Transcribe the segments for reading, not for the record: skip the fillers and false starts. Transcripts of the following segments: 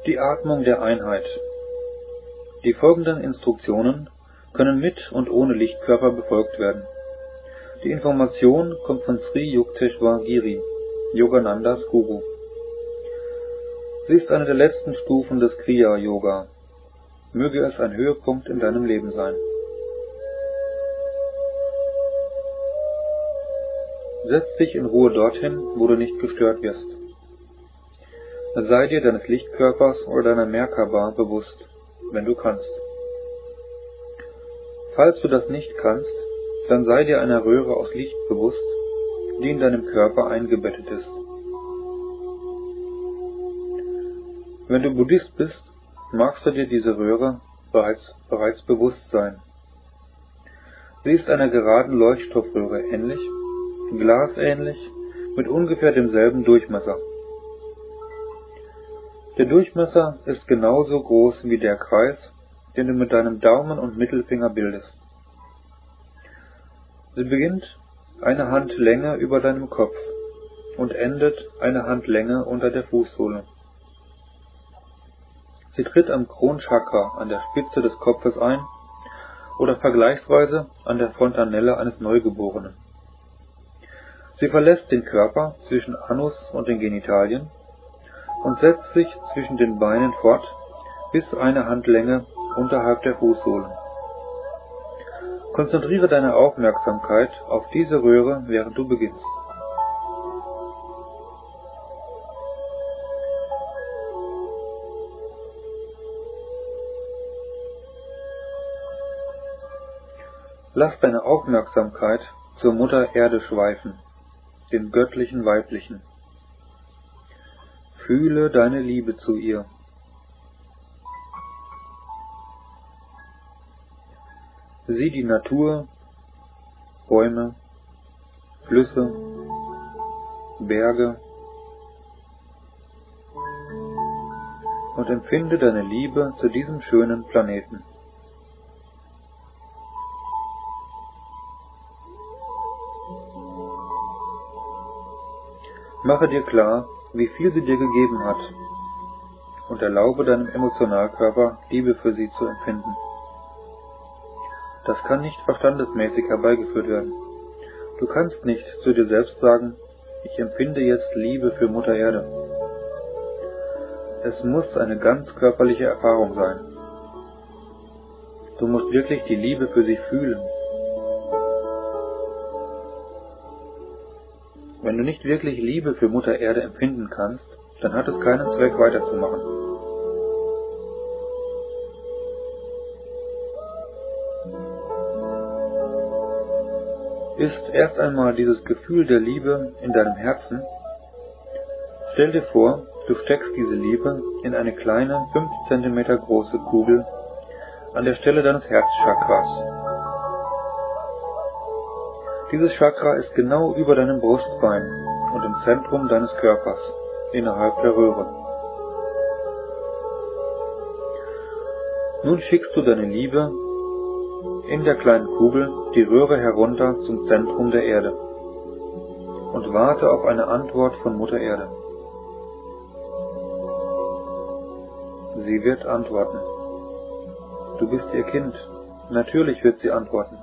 Die Atmung der Einheit. Die folgenden Instruktionen können mit und ohne Lichtkörper befolgt werden. Die Information kommt von Sri Yukteswar Giri, Yoganandas Guru. Sie ist eine der letzten Stufen des Kriya-Yoga. Möge es ein Höhepunkt in deinem Leben sein. Setz dich in Ruhe dorthin, wo du nicht gestört wirst. Sei dir deines Lichtkörpers oder deiner Merkaba bewusst, wenn du kannst. Falls du das nicht kannst, dann sei dir einer Röhre aus Licht bewusst, die in deinem Körper eingebettet ist. Wenn du Buddhist bist, magst du dir diese Röhre bereits bewusst sein. Sie ist einer geraden Leuchtstoffröhre ähnlich, glasähnlich, mit ungefähr demselben Durchmesser. Der Durchmesser ist genauso groß wie der Kreis, den du mit deinem Daumen und Mittelfinger bildest. Sie beginnt eine Handlänge über deinem Kopf und endet eine Handlänge unter der Fußsohle. Sie tritt am Kronchakra an der Spitze des Kopfes ein oder vergleichsweise an der Fontanelle eines Neugeborenen. Sie verlässt den Körper zwischen Anus und den Genitalien und setzt sich zwischen den Beinen fort bis eine Handlänge unterhalb der Fußsohlen. Konzentriere deine Aufmerksamkeit auf diese Röhre, während du beginnst. Lass deine Aufmerksamkeit zur Mutter Erde schweifen, dem göttlichen Weiblichen. Fühle deine Liebe zu ihr. Sieh die Natur, Bäume, Flüsse, Berge und empfinde deine Liebe zu diesem schönen Planeten. Mache dir klar, wie viel sie dir gegeben hat, und erlaube deinem Emotionalkörper, Liebe für sie zu empfinden. Das kann nicht verstandesmäßig herbeigeführt werden. Du kannst nicht zu dir selbst sagen, ich empfinde jetzt Liebe für Mutter Erde. Es muss eine ganz körperliche Erfahrung sein. Du musst wirklich die Liebe für sie fühlen. Wenn du nicht wirklich Liebe für Mutter Erde empfinden kannst, dann hat es keinen Zweck weiterzumachen. Ist erst einmal dieses Gefühl der Liebe in deinem Herzen? Stell dir vor, du steckst diese Liebe in eine kleine 5 cm große Kugel an der Stelle deines Herzchakras. Dieses Chakra ist genau über deinem Brustbein und im Zentrum deines Körpers, innerhalb der Röhre. Nun schickst du deine Liebe in der kleinen Kugel die Röhre herunter zum Zentrum der Erde und warte auf eine Antwort von Mutter Erde. Sie wird antworten. Du bist ihr Kind, natürlich wird sie antworten.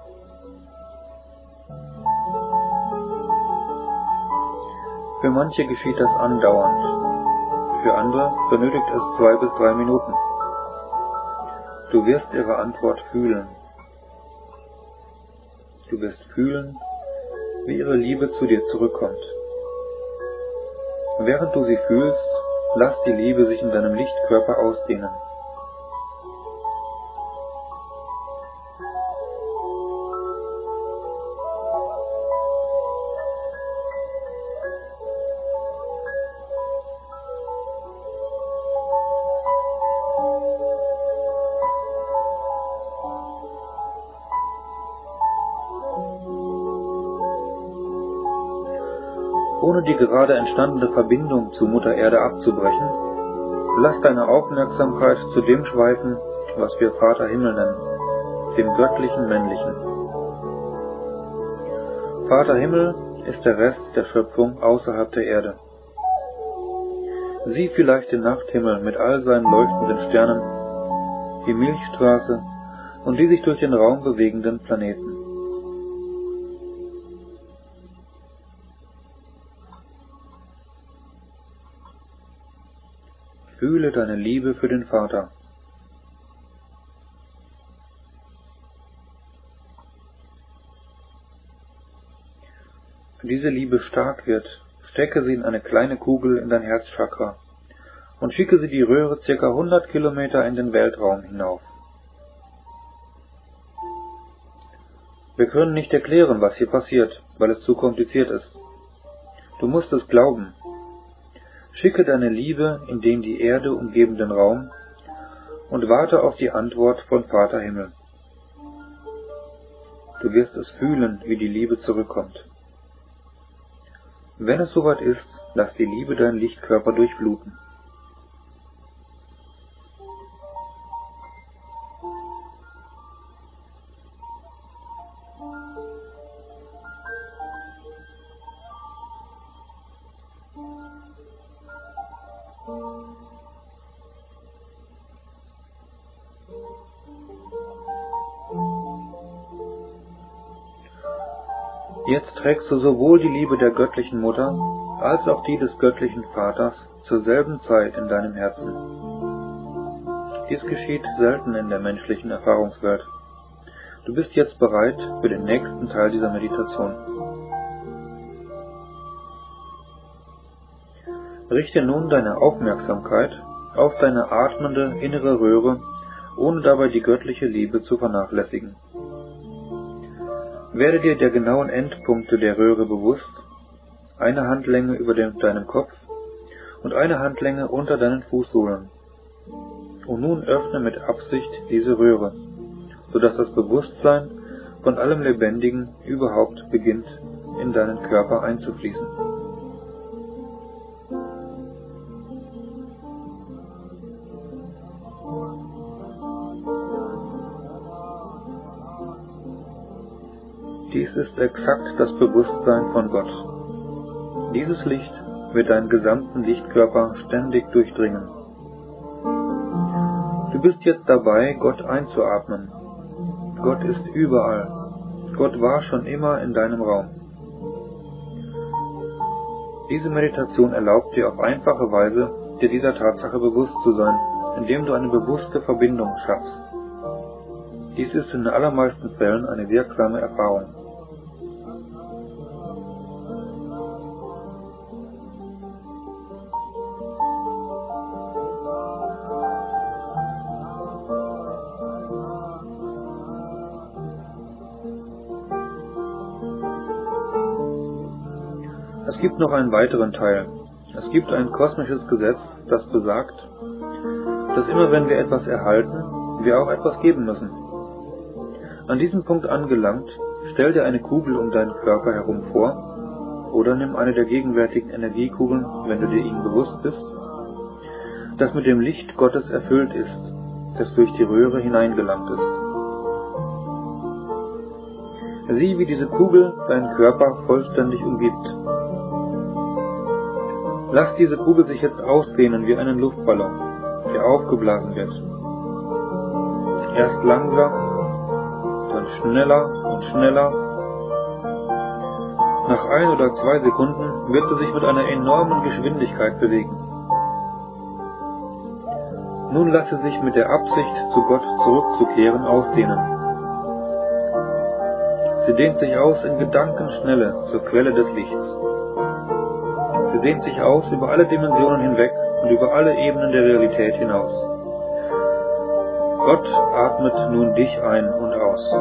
Für manche geschieht das andauernd, für andere benötigt es 2 bis 3 Minuten. Du wirst ihre Antwort fühlen. Du wirst fühlen, wie ihre Liebe zu dir zurückkommt. Während du sie fühlst, lass die Liebe sich in deinem Lichtkörper ausdehnen. Ohne die gerade entstandene Verbindung zu Mutter Erde abzubrechen, lass deine Aufmerksamkeit zu dem schweifen, was wir Vater Himmel nennen, dem göttlichen Männlichen. Vater Himmel ist der Rest der Schöpfung außerhalb der Erde. Sieh vielleicht den Nachthimmel mit all seinen leuchtenden Sternen, die Milchstraße und die sich durch den Raum bewegenden Planeten. Fühle deine Liebe für den Vater. Wenn diese Liebe stark wird, stecke sie in eine kleine Kugel in dein Herzchakra und schicke sie die Röhre ca. 100 Kilometer in den Weltraum hinauf. Wir können nicht erklären, was hier passiert, weil es zu kompliziert ist. Du musst es glauben. Schicke deine Liebe in den die Erde umgebenden Raum und warte auf die Antwort von Vater Himmel. Du wirst es fühlen, wie die Liebe zurückkommt. Wenn es soweit ist, lass die Liebe deinen Lichtkörper durchfluten. Jetzt trägst du sowohl die Liebe der göttlichen Mutter als auch die des göttlichen Vaters zur selben Zeit in deinem Herzen. Dies geschieht selten in der menschlichen Erfahrungswelt. Du bist jetzt bereit für den nächsten Teil dieser Meditation. Richte nun deine Aufmerksamkeit auf deine atmende innere Röhre, ohne dabei die göttliche Liebe zu vernachlässigen. Werde dir der genauen Endpunkte der Röhre bewusst, eine Handlänge über deinem Kopf und eine Handlänge unter deinen Fußsohlen. Und nun öffne mit Absicht diese Röhre, sodass das Bewusstsein von allem Lebendigen überhaupt beginnt, in deinen Körper einzufließen. Dies ist exakt das Bewusstsein von Gott. Dieses Licht wird deinen gesamten Lichtkörper ständig durchdringen. Du bist jetzt dabei, Gott einzuatmen. Gott ist überall. Gott war schon immer in deinem Raum. Diese Meditation erlaubt dir auf einfache Weise, dir dieser Tatsache bewusst zu sein, indem du eine bewusste Verbindung schaffst. Dies ist in den allermeisten Fällen eine wirksame Erfahrung. Es gibt noch einen weiteren Teil. Es gibt ein kosmisches Gesetz, das besagt, dass immer wenn wir etwas erhalten, wir auch etwas geben müssen. An diesem Punkt angelangt, stell dir eine Kugel um deinen Körper herum vor, oder nimm eine der gegenwärtigen Energiekugeln, wenn du dir ihnen bewusst bist, das mit dem Licht Gottes erfüllt ist, das durch die Röhre hineingelangt ist. Sieh, wie diese Kugel deinen Körper vollständig umgibt. Lass diese Kugel sich jetzt ausdehnen wie einen Luftballon, der aufgeblasen wird. Erst langsam, dann schneller und schneller. Nach 1 oder 2 Sekunden wird sie sich mit einer enormen Geschwindigkeit bewegen. Nun lass sie sich mit der Absicht, zu Gott zurückzukehren, ausdehnen. Sie dehnt sich aus in Gedankenschnelle zur Quelle des Lichts. Sie dehnt sich aus über alle Dimensionen hinweg und über alle Ebenen der Realität hinaus. Gott atmet nun dich ein und aus.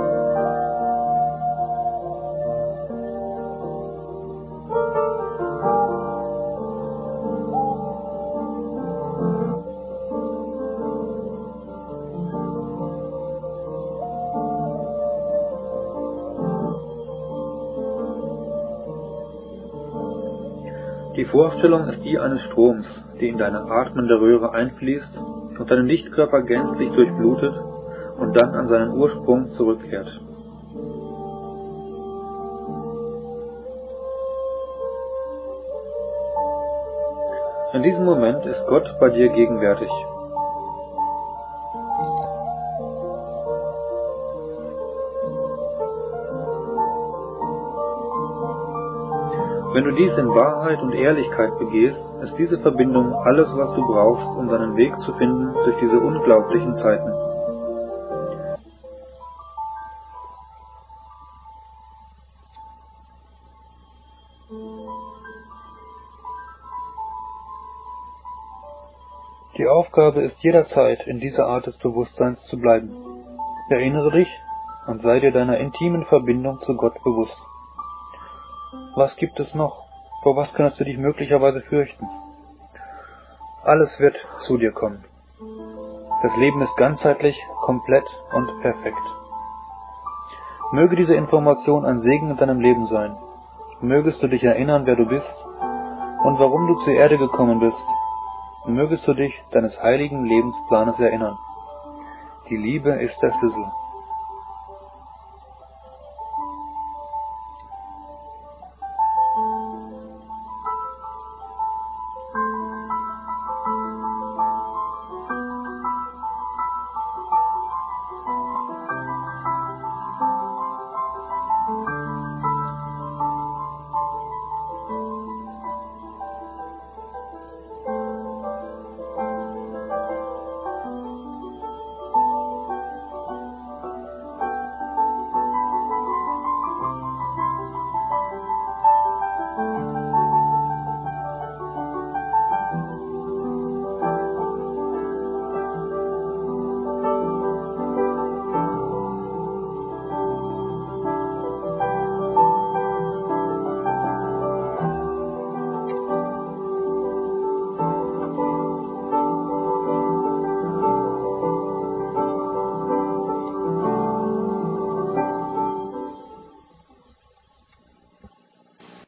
Die Vorstellung ist die eines Stroms, der in deine atmende Röhre einfließt und deinen Lichtkörper gänzlich durchblutet und dann an seinen Ursprung zurückkehrt. In diesem Moment ist Gott bei dir gegenwärtig. Wenn du dies in Wahrheit und Ehrlichkeit begehst, ist diese Verbindung alles, was du brauchst, um deinen Weg zu finden durch diese unglaublichen Zeiten. Die Aufgabe ist jederzeit, in dieser Art des Bewusstseins zu bleiben. Erinnere dich und sei dir deiner intimen Verbindung zu Gott bewusst. Was gibt es noch? Vor was kannst du dich möglicherweise fürchten? Alles wird zu dir kommen. Das Leben ist ganzheitlich, komplett und perfekt. Möge diese Information ein Segen in deinem Leben sein. Mögest du dich erinnern, wer du bist und warum du zur Erde gekommen bist. Mögest du dich deines heiligen Lebensplanes erinnern. Die Liebe ist der Schlüssel.